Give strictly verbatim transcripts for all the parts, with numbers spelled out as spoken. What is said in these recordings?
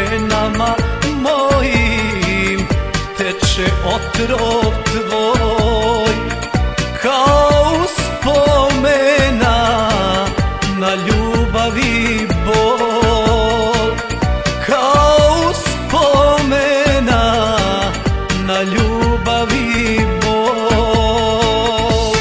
venama mojim teče otrov tvoj, kao uspomena na ljubav i bol, kao uspomena na ljubav i bol.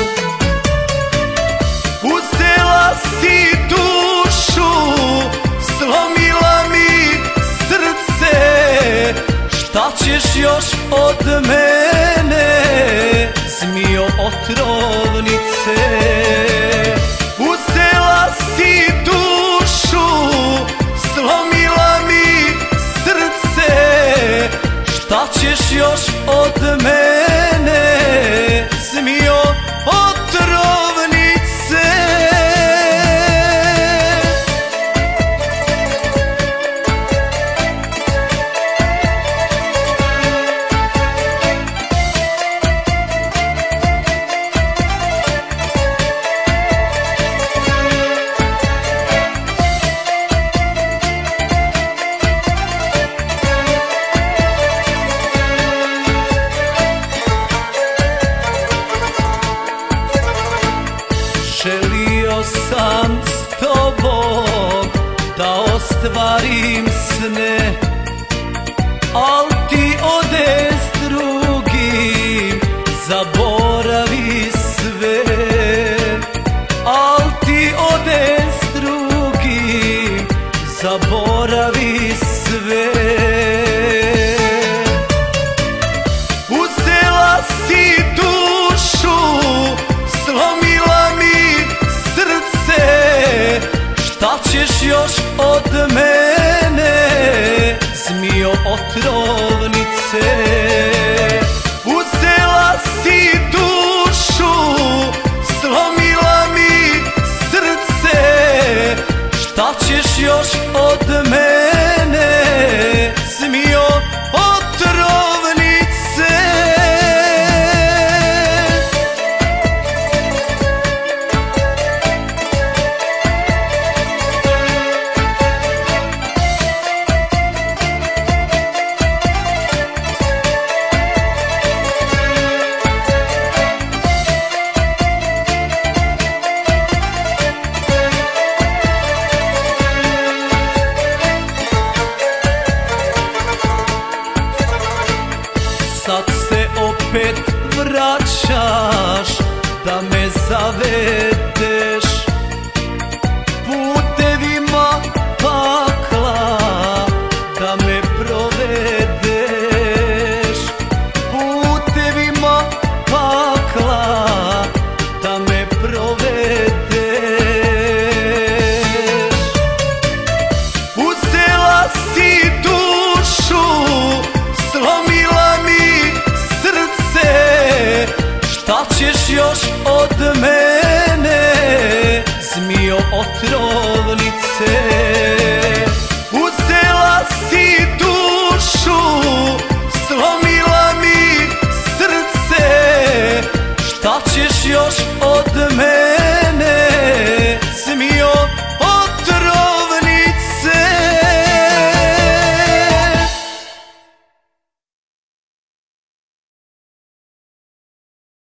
Uzela si dušu, slomila mi srce, šta ćeš još od mene, zmijo otrovnice? Uzela si dušu, slomila mi srce, šta ćeš još od mene, zmijo otrovnice? Želio sam s tobom da ostvarim sne, al ti ode s drugim, zaboravi sve. Al ti ode s drugim, zaboravi sve. Uzela si dušu, slomila mi srce, šta ćeš još od mene, zmijo otrovnice? Uzela si dušu, slomila mi srce, šta ćeš još od mene, zmijo otrovnice? Sad se opet vraćaš da me zavedeš putevima pakla, da me provedeš putevima pakla, da me provedeš. Uzela si dušu, slomila mi srce, šta ćeš još od mene, zmijo otrovnice? Uzela si dušu, slomila mi srce, šta ćeš još od mene?